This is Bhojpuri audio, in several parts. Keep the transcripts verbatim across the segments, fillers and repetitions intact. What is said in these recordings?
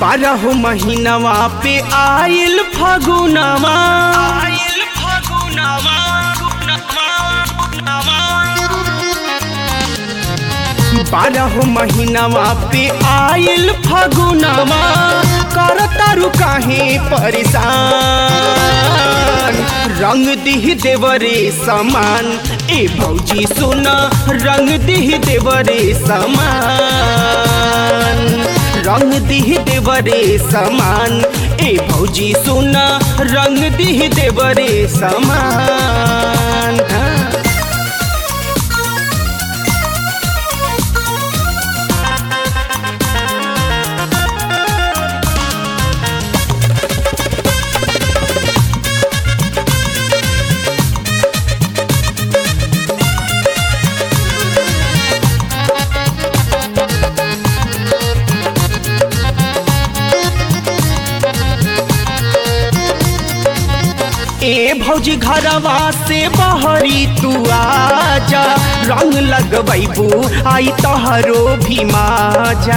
बारह महीनवा पे आइल फगुनवा आइल फगुनवा बारह महीनवा पे आइल फगुनवा कर तारू काहे परेशान रंग दिह देवरे समान ए भौजी सुना रंग दिह देवरे समान रंग दिह देवरे समान ए भौजी सुना रंग दिह देवरे समान। ए भौजी घरवा से बहरी तू आजा रंग लगबैबू आई तोहरो भी माजा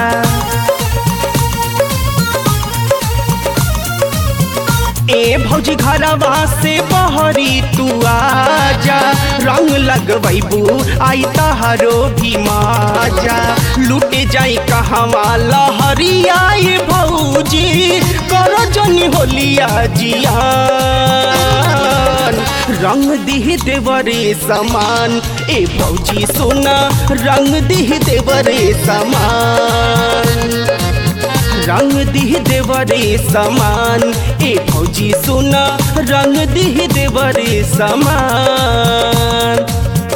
ए भौजी घरवा से बहरी तू आजा रंग लगबैबू आई तोहरो भी माजा लूटे जाई कहवा लहरिया ए भौजी करो जनी होलिया जिया रंग दिह देवरे समान ए भौजी सोना रंग दिह देवरे समान रंग दिह देवरे समान ए भौजी सोना रंग दिह देवरे समान।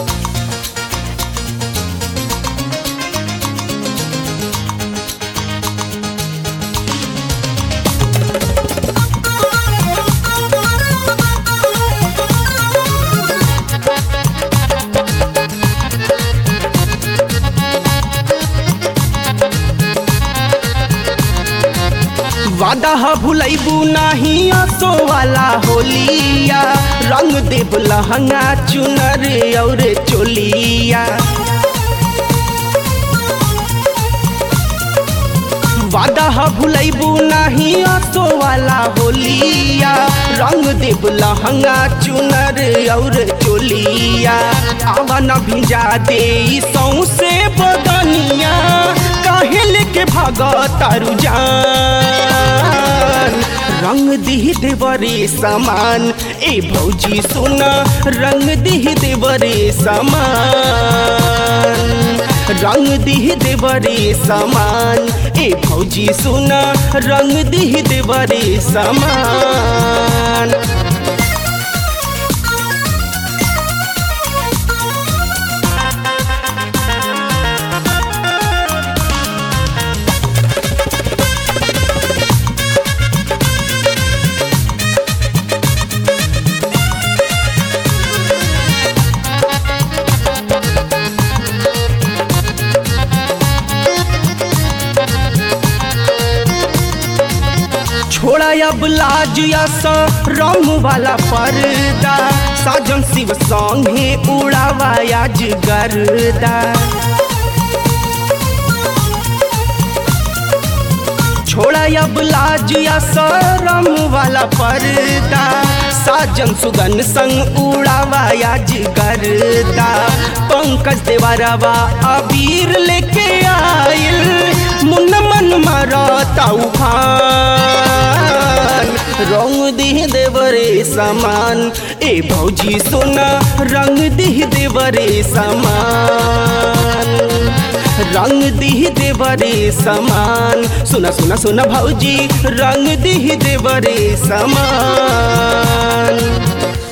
वादा भुलैबू नाही असो वाला होलिया रंग देव लहंगा चुनर और चोलिया वादा भुलैबू नाही असो वाला होलिया रंग देव लहंगा चुनर और चोलिया आवा न भिजा दे सौसे बदनिया काहे लेके भागा तारू जान रंग दिह देवरे समान ए भौजी सोना रंग दिह देवरे समान रंग दिह देवरे समान ए भौजी सोना रंग दिह देवरे समान। छोड़ा अब लाज या रंग वाला पर्दा साजन शिव संगे उड़ावा आज गर्दा छोड़ा अब लाज या रंग वाला पर्दा साजन सुगन संग उड़ावा आज गर्दा पंकज देवरवा अबीर लेके आइल मुन मन मारता उफान रंग दिह देवरे समान ए भौजी सोना रंग दिह देवरे समान रंग दिह देवरे समान सुना सुना सुना भौजी रंग दिह देवरे समान।